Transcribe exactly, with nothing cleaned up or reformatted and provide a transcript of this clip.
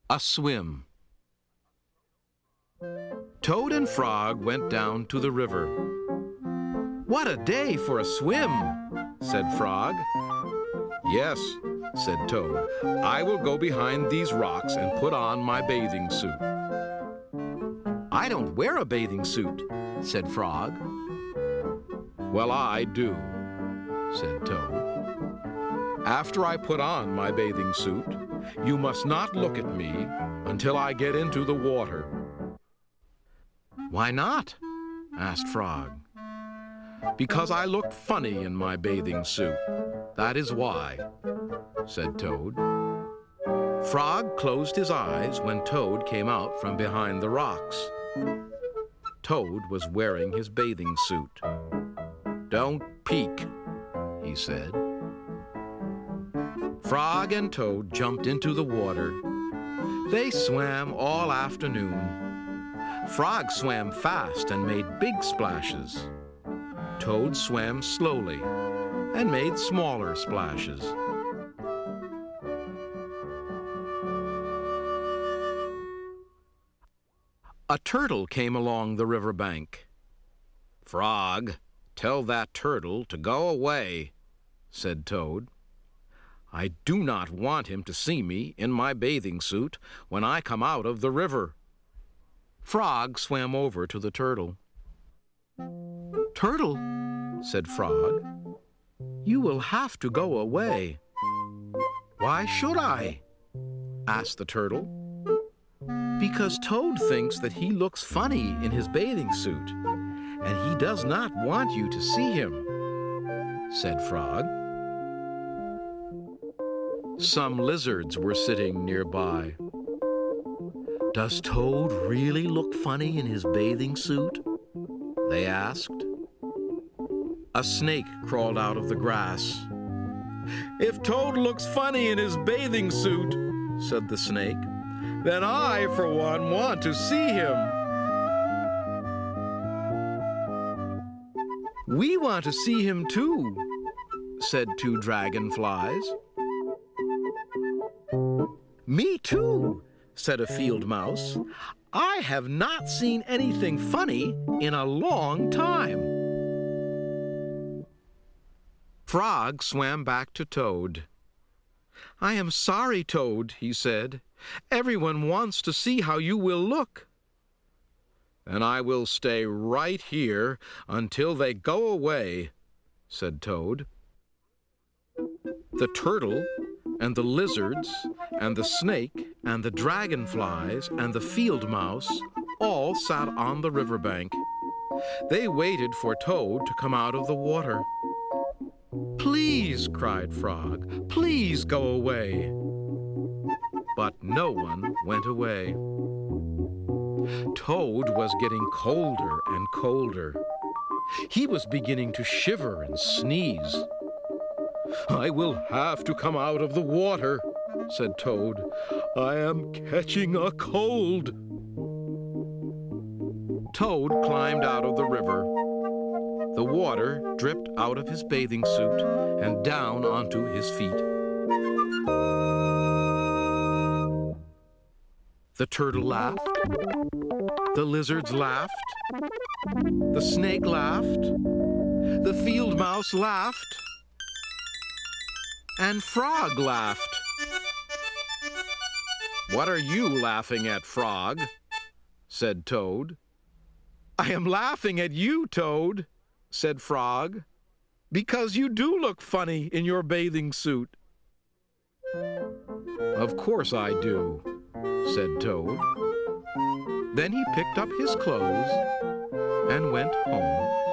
A swim. Toad and Frog went down to the river. "What a day for a swim," said Frog. "Yes," said Toad. "I will go behind these rocks and put on my bathing suit." "I don't wear a bathing suit," said Frog. "Well, I do," said Toad. "After I put on my bathing suit, you must not look at me until I get into the water." "Why not?" asked Frog. "Because I look funny in my bathing suit. That is why," said Toad. Frog closed his eyes when Toad came out from behind the rocks. Toad was wearing his bathing suit. "Don't peek," he said. Frog and Toad jumped into the water. They swam all afternoon. Frog swam fast and made big splashes. Toad swam slowly and made smaller splashes. A turtle came along the riverbank. "Frog, tell that turtle to go away," said Toad. "I do not want him to see me in my bathing suit when I come out of the river." Frog swam over to the turtle. "Turtle," said Frog, "you will have to go away." "Why should I?" asked the turtle. "Because Toad thinks that he looks funny in his bathing suit, and he does not want you to see him," said Frog. Some lizards were sitting nearby. "Does Toad really look funny in his bathing suit?" they asked. A snake crawled out of the grass. "If Toad looks funny in his bathing suit," said the snake, "then I, for one, want to see him." "We want to see him too," said two dragonflies. "Me too," said a field mouse. "I have not seen anything funny in a long time." Frog swam back to Toad. "I am sorry, Toad," he said. "Everyone wants to see how you will look." "And I will stay right here until they go away," said Toad. The turtle and the lizards and the snake and the dragonflies and the field mouse all sat on the riverbank. They waited for Toad to come out of the water. "Please," cried Frog, "please go away." But no one went away. Toad was getting colder and colder. He was beginning to shiver and sneeze. "I will have to come out of the water," said Toad. "I am catching a cold." Toad climbed out of the river. The water dripped out of his bathing suit and down onto his feet. The turtle laughed. The lizards laughed. The snake laughed. The field mouse laughed. And Frog laughed. "What are you laughing at, Frog?" said Toad. "I am laughing at you, Toad," said Frog, "because you do look funny in your bathing suit." "Of course I do," said Toad. Then he picked up his clothes and went home.